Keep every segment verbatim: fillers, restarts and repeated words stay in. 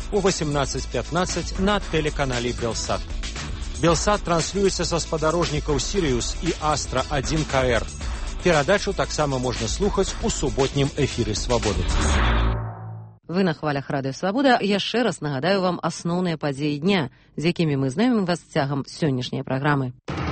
у восемнадцать пятнадцать на тэлеканале Белсат. Белсат транслюецца са спадарожнікаў Сіриус і Астра один ка эр. Перадачу таксама можна слухаць у суботнім эфіры Свабоды. Вы на хвалях Радыё Свабода. Яшчэ раз нагадаю вам асноўныя падзеі дня, з якімі мы знаёмім вас цягам сённяшняй праграмы.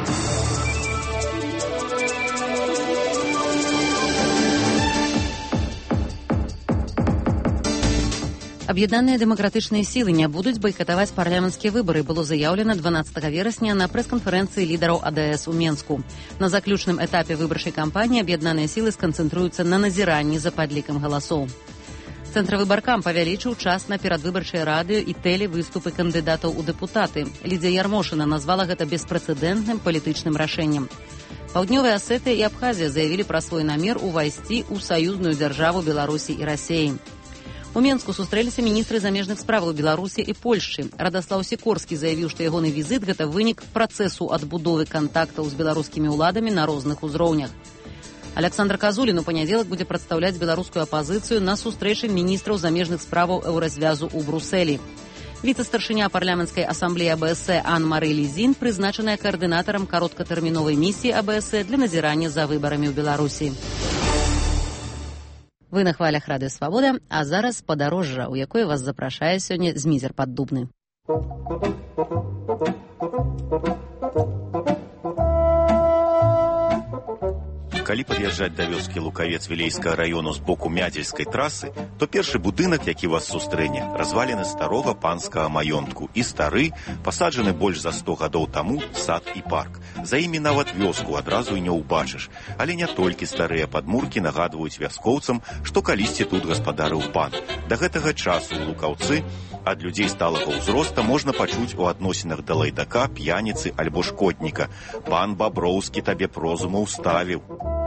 Аб'яднаныя дэмакратычныя сілы не будуць байкатаваць парламенцкія выбары, было заяўлена дванаццатага верасня на прэс-канферэнцыі лідараў А Дэ Эс у Менску. На заключным этапе выбарчай кампаніі аб'яднаныя сілы сканцэнтруюцца на назіранні за падлікам галасоў. Цэнтравыбаркам павялічыў час на перадвыбарчыя радыё і тэлевыступы кандыдатаў у дэпутаты. Лідзія Ярмошына назвала гэта беспрэцэдэнтным палітычным рашэннем. Паўднёвая Асетыя і Абхазія заявілі пра свой намер увайсці ў саюзную дзяржаву Беларусі і Расеі. У Менску сустрэліся міністры замежных справаў Беларусі і Польшчы. Радаслаў Сікорскі заявіў, што ягоны візіт – гэта вынік працэсу адбудовы кантактаў з беларускімі ўладамі на розных узроўнях. Аляксандр Казулін у панядзелак будзе прадстаўляць беларускую апазіцыю на сустрэчы міністраў замежных справаў Еўразвязу ў Брусэлі. Віцэ-старшыня парламенцкай асамблеі А Бэ Эс Э Ан-Мары Лізін прызначаная каардынатарам кароткатэрміновай місіі А Бэ Эс Э для назірання за выбарамі ў Беларусі. Вы на хвалях Радыё Свабода, а зараз падарожжа, у якое вас запрашае сёння Змізер Паддубны. Калі пад'язджаць да вёскі Лукавец Вілейскага раёну з боку Мядзельскай трасы, то першы будынак, які вас сустрэне, разваліны старога панскага маёнтку і стары, пасаджаны больш за сто гадоў таму сад і парк. За імі нават вёску адразу і не ўбачыш. Але не толькі старыя падмуркі нагадваюць вяскоўцам, што калісьці тут гаспадарыў пан. Да гэтага часу ў Лукаўцы ад людзей сталага ўзроста можна пачуць у адносінах да лайдака, п'яніцы альбо шкодніка. Пан Баброўскі табе прозуму ўставіў.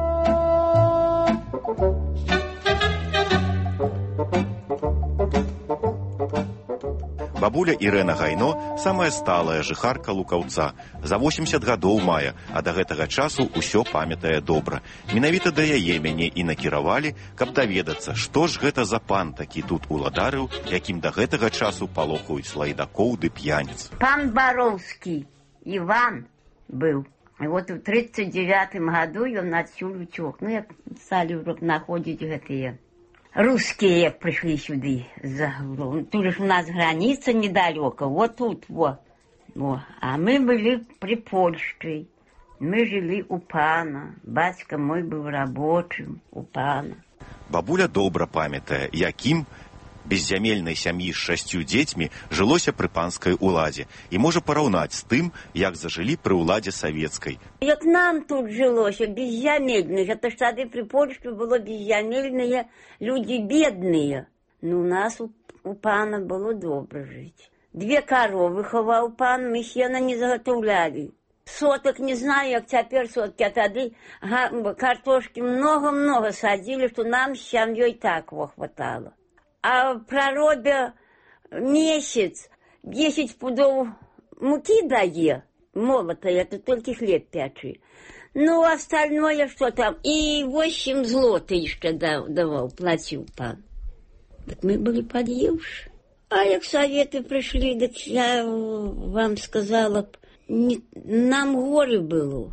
Бабуля Ірэна Гайно – самая сталая жыхарка Лукаўца. За восемьдесят гадоў мае, а да гэтага часу ўсё памятае добра. Менавіта да яе мяне і накіравалі, каб даведацца, што ж гэта за пан такі тут уладарыў, якім да гэтага часу палохаюць лайдакоў ды п'яніц. Пан Бароўскі Іван быў. І вот у тридцать девятым году ён адсюль уцёк. Ну, як сталі находзіць гэтыя русские, як прыйшлі сюды. Тут ж у нас граница недалёка, вот тут, вот. Во. А мы были при Польшчы. Мы жили у пана. Бацька мой быў рабочым у пана. Бабуля добра памятае, якім беззямельнай сям'і з шасцю дзецьмі жылося пры панскай уладзе і можа параўнаць з тым, як зажылі пры ўладзе савецкай. Як нам тут жылося, беззямельных, это ж тады пры Польшчы было беззямельныя людзі бедныя. Ну, у нас у, у пана было добра жыць. Две каровы хаваў пан, мы сена не заготаўлялі. Соток не знаю, як цяпер соткі, а тады картошкі много-много садзілі, што нам з сям'ёй так во хватало. А праробя месяц десять пудов муки дае, молотая, это только хлеб пячи. Ну, остальное что там, и восемь злотых еще давал, платил пан. Так мы были подъевши. А як советы пришли, так я вам сказала, не, нам горе было.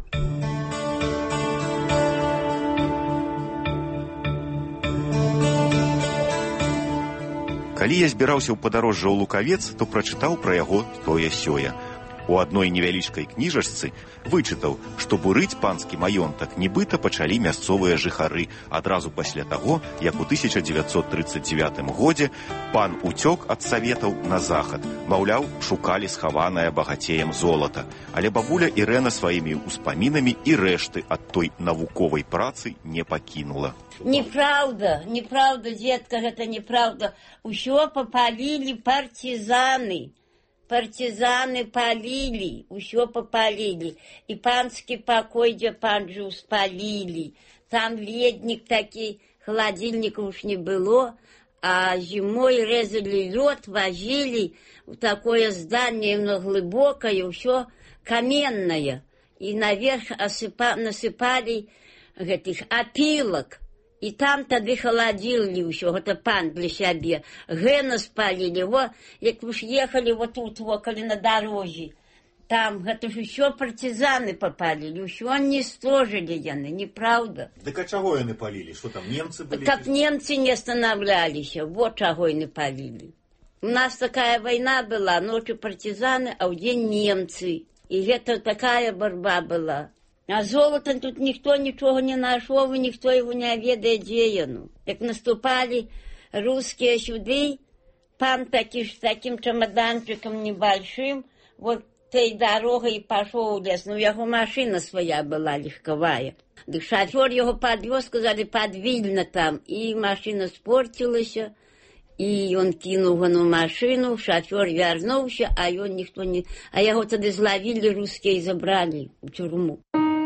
Калі я збіраўся ў падарожжа ў Лукавец, то прачытаў пра яго тое-сёе. У адной невялічкай кніжачцы вычытаў, што бурыць панскі маёнтак нібыта пачалі мясцовыя жыхары адразу пасля таго, як у тысяча дзевяцьсот тридцать девятым годзе пан уцёк ад саветаў на захад. Маўляў, шукалі схаванае багацеем золата. Але бабуля Ірэна сваімі ўспамінамі і рэшты ад той навуковай працы не пакінула. Неправда, неправда, дзетка, гэта неправда. Усё папалілі партизаны. Партизаны палілі, усё попалілі. І панскі пакой, дзе пан жыў, спалілі. Там леднік такі, холодильника уж не было, а зимой резали лед, возили в такое здание, но глубокое, усё каменное. И наверх осыпа, насыпали этих опилок. І там тады халадзілі ўсё, гэта пан для сябе. Гэна спалілі, во, як вы ж ехалі вот тут, во, калі на дарозе. Там гэта ж усё партизаны попалілі, ўсё не стожылі яны, неправда. Дык а чаго яны палілі? Што там, немцы былі? Каб немцы не станавляліся, вот чаго яны палілі. У нас такая вайна была, ночью партизаны, а ў дзень немцы. І гэта такая барба была. А золота тут ніхто нічога не нашоў, і ніхто яго не ведае, дзе яно. Як наступалі рускія сюды, пан такі ж такім чамаданчыкам небольшим, вот той дорогой пошел в лес, ну, его машина своя была легковая. Да шофер его подвез, сказали, подвильно там, и машина спортилась, и он кинул на машину, шофер вернулся, а его никто не... А его тогда зловили русские и забрали в тюрьму.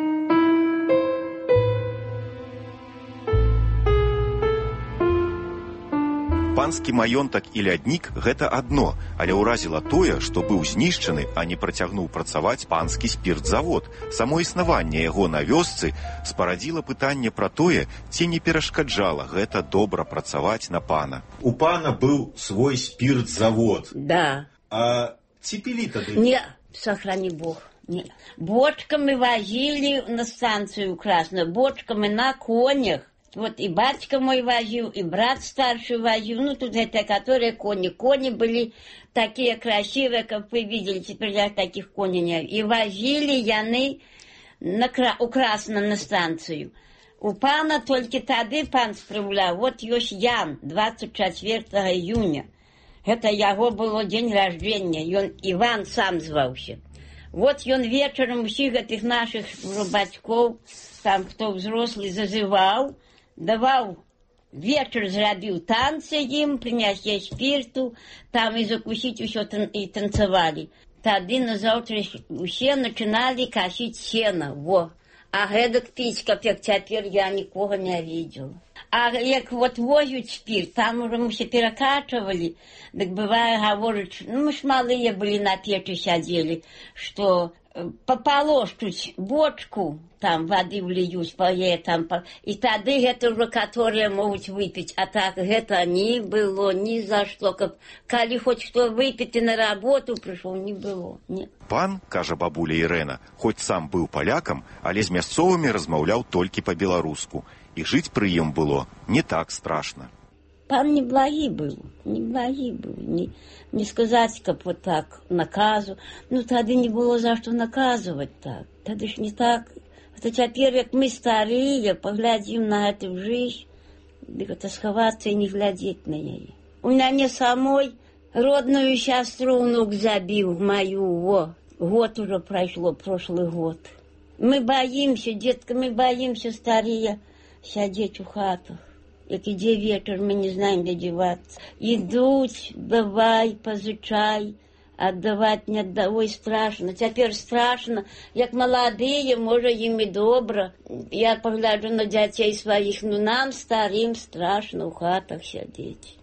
Панскі маёнтак і ляднік гэта адно, але ўразіла тое, што быў знішчаны, а не працягнуў працаваць панскі спіртзавод. Само існаванне яго на вёсцы спарадзіла пытанне пра тое, ці не перашкаджала гэта добра працаваць на пана. У пана быў свой спіртзавод. Да. А ці пілі тады? Не, сохрани Бог. Не. Бочками возили на станцию Красную, бочками на конях. Вот и батька мой возил, и брат старший возил. Ну, тут это, которые кони. Кони были такие красивые, как вы видели. Теперь я таких коней не... И возили яны на, у Красна на станцию. У пана только тады пан справлял. Вот ёсць Ян, двадцать четвёртого июня. Это его было день рождения. И он Иван сам звался. Вот он вечером всех этих наших батьков, там кто взрослый, зазывал. Давал, вечер зрабіў танцы ім, прынясе спирту, там і закусіць усё і танцевали. Тады назаўтра усе начинали косить сено, во. А гэтак піць, каб як цяпер я нікога не видела. А як вот возят спирт, там уже мы все перакачивали, так бывает, говорят, ну мы ж малые были на печи сидели, что пополошчуть бочку, там воды влиюсь, пое, там, по... и тады гэта уже, которые могут выпить, а так гэта не было ни за что, как, коли хоть кто выпить и на работу пришел, не было, нет. Пан, кажа бабуля Ірэна, хоць сам быў палякам, але з мясцовымі размаўляў толькі па-беларуску, і жыць пры ім было не так страшно. Пан не благий был, не благий был, не, не сказать, как вот так, наказу. Ну, тогда не было за что наказывать так. Тогда ж не так. Это теперь, как мы старые, поглядим на эту жизнь, это сховаться и не глядеть на нее. У меня не самой родную сестру внук забил, мою, во, год уже прошло, прошлый год. Мы боимся, детка, мы боимся старые сидеть у хатах. Як іде вечер, мы не знаем, где деваться. Идут, давай, позычай, отдавать не отдавай, страшно. Теперь страшно, як молодые, может, им и добро. Я погляжу на детей своих, ну нам, старым, страшно в хатах сидеть.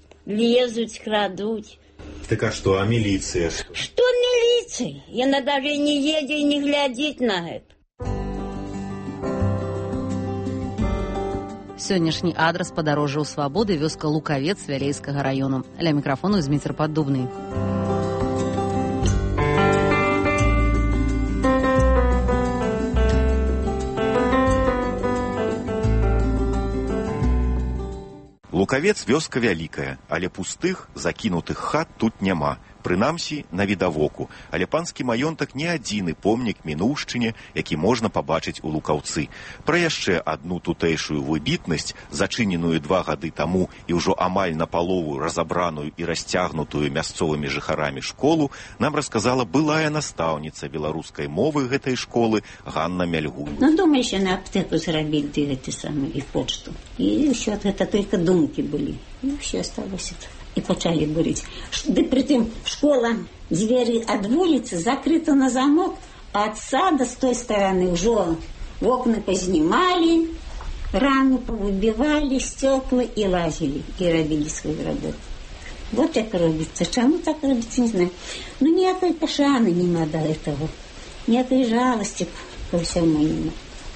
Лезут, крадут. Так а что, а милиция? Что милиция? Она даже и не едет, и не глядит на это. Сённяшні адрас падарожжа ў свабоды, вёска Лукавец Вялейскага раёну. Ля мікрафону Зміцер Паддубны. Лукавец вёска вялікая, але пустых, закінутых хат тут няма. Прынамсі, на відавоку, але панскі маёнтак не адзіны помнік мінуўшчыне, які можна пабачыць у Лукаўцы. Пра яшчэ адну тутэйшую выбітнасць, зачыненую два гады таму і ўжо амаль напалову разабраную і расцягнутую мясцовымі жыхарамі школу, нам расказала былая настаўніца беларускай мовы гэтай школы Ганна Мяльгун. Ну, думаешь, на аптеку зрабілі ты гэты самы і почту. І ўсё гэта толькі думкі былі. Ну, ўсё асталося так. И почали бурить. Да притым школа, двери от улицы закрыты на замок, а от сада с той стороны уже окна познимали, рамы повыбивали, стекла и лазили, и робили свою работу. Вот так робится. Чему так робится, не знаю. Ну, никакой пошаны нема до этого. Никакой жалости ко всему нема.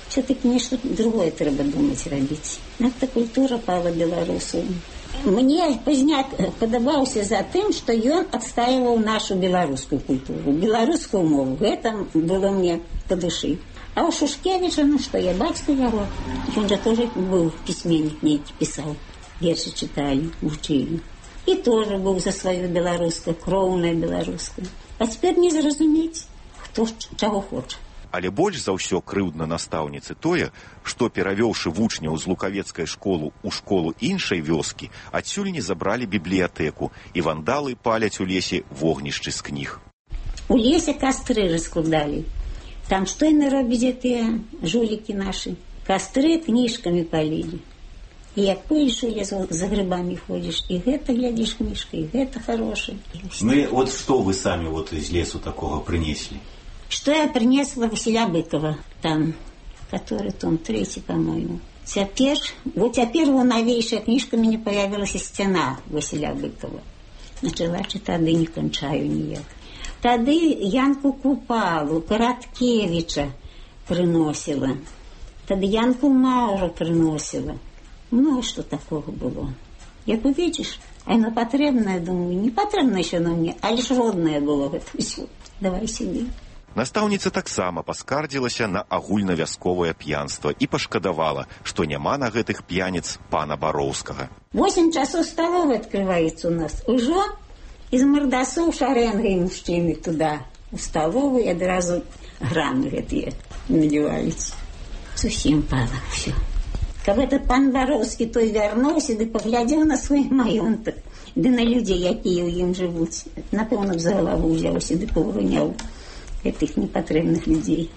Все-таки нечто другое треба думать робить. Надо культура пала белорусу. Мне Позняк подобался за тем, что он отстаивал нашу белорусскую культуру, белорусскую мову. В этом было мне по душе. А у Шушкевича, ну что, я батька его. Он же тоже был письменник, некий писал. Верши читали, учили. И тоже был за свою белорусскую, кровную белорусскую. А теперь не зразуметь, хто чего хочет. Але больш за ўсё крыўдна настаўніцы тое, што, перавёўшы вучняў з лукавецкай школы ў школу іншай вёскі, адсюль не забралі бібліятэку, і вандалы паляць у лесе вогнішчы з кніг. У лесе кастры раскладалі. Там што яны робяць тыя жулікі нашы? Кастры кніжкамі палілі. І як поеш у лес, за грибамі ходзіш, і гэта глядзіш кніжка, і гэта хороша. Ну и вот что вы сами вот из лесу такого принесли? Что я принесла Василя Быкова, там, который том третий, по-моему. Теперь, вот теперь его новейшая книжка мне появилась «Стена» Василя Быкова. Начала читать, да не кончаю ніяк. Тады Янку Купалу, Короткевича приносила. Тады Янку Маура приносила. Много что такого было. Як увидишь, оно потребное, думаю, не потребное еще оно мне, а лишь родное было в этом все. Давай себе. Настаўніца таксама паскардзілася на агульнавясковае п'янства і пашкадавала, што няма на гэтых п'яніц пана Бароўскага. Восемь часов столовой открывается у нас. Ужо из мордасов шаренгой мужчины туда, в столовую, и одразу граммы гэтые надевались. Совсем пало все. Как этот пан Бароўскі той вярнуўся, ды паглядзеў на свой маёнтак, ды на людзей, якія ў ім жывуць. Напэўна, б за галаву ўзяўся, ды павыганяў этих непотребных людей.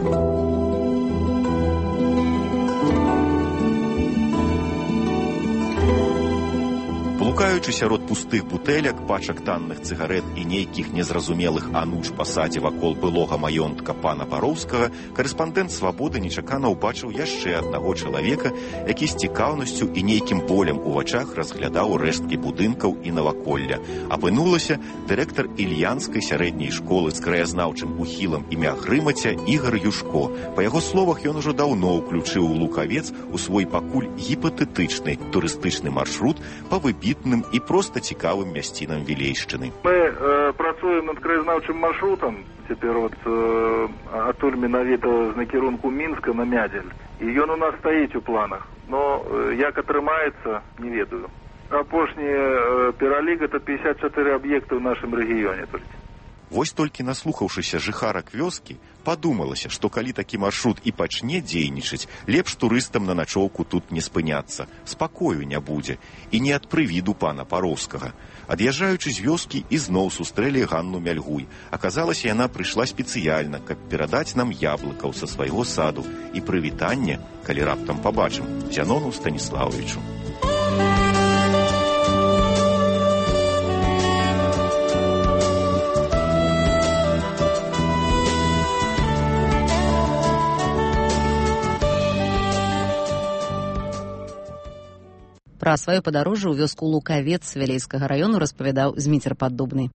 Блукаючы сярод пустых бутэлек, пачак танных цыгарэт і нейкіх незразумелых ануч па садзе вакол былога маёнтка пана Бароўскага, карэспандэнт «Свабоды» нечакана ўбачыў яшчэ аднаго чалавека, які з цікаўнасцю і нейкім болем у вачах разглядаў рэшткі будынкаў і наваколля. Апынулася дырэктар Ільянскай сярэдняй школы з краязнаўчым ухілам імя Грымаця Ігар Юшко. Па яго словах, ён ужо даўно ўключыў Лукавец у свой пакуль гіпатэтычны турыстычны маршрут па выбітным і проста цікавым мясцінам Вілейшчыны. Мы э, працуем над краязнаўчым маршрутам. Цяпер вот э, адтуль менавіта з накірунку Мінска на Мядзель. І ён у нас стаіць у планах. Но э, як атрымаецца, не ведаю. Апошні э, пералік это пятьдесят четыре аб'екты ў нашым рэгіёне толькі. Вось толькі наслухаўшыся жыхарак вёскі, падумалася, што калі такі маршрут і пачне дзейнічаць, лепш турыстам на начоўку тут не спыняцца, спакою не будзе, і не ад прывіду пана Бароўскага. Ад'язджаючы з вёскі, ізноў сустрэлі Ганну Мяльгуй. Аказалася, яна прыйшла спецыяльна, каб перадаць нам яблыкаў са свайго саду і прывітанне, калі раптам пабачым, Зянону Станіславовичу. Пра сваё падарожжа ў вёску Лукавец Вілейскага раёну распавядаў Зміцер Паддубны.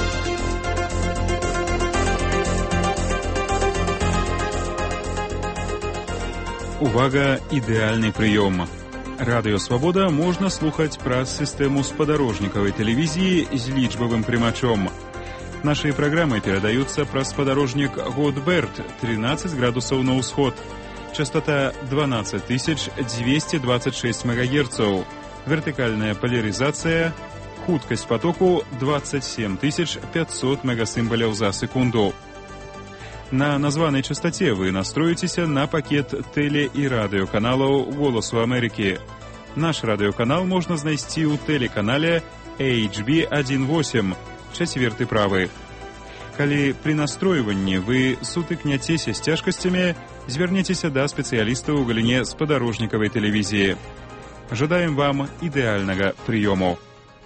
Увага, ідэальны прыём. Радыё «Свабода» можна слухаць праз сістэму спадарожнікавай тэлевізіі з лічбавым прымачом. Нашыя праграмы перадаюцца праз спадарожнік Годберт, тринадцать градусаў на ўсход. Частота двенадцать тысяч двести двадцать шесть мегагерцаў. Вертикальная поляризация. Хуткость потоку двадцать семь тысяч пятьсот мегасимволяў за секунду. На названной частоте вы настроитесь на пакет теле- и радиоканалаў «Голосу Америки». Наш радиоканал можно знайсці ў телеканале эйч би один восемь, чацверты правы. Калі при настройванні вы сутыкняцеся з цяжкасцямі, звернецеся да спецыяліста ў галіне спадарожнікавай тэлевізіі. Жадаем вам ідэальнага прыёму.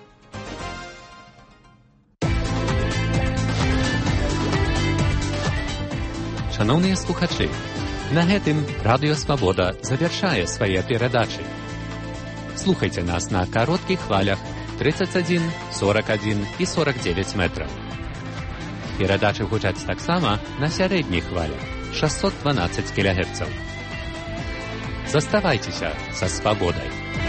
Шановныя слухачы, на гэтым Радыё Свабода завяршае свае перадачы. Слухайце нас на кароткіх хвалях тридцать один, сорок один і сорок девять метраў. Перадачы гучаць таксама на сярэдніх хвалях шестьсот двенадцать кілогерцаў. Заставайцеся са свабодай.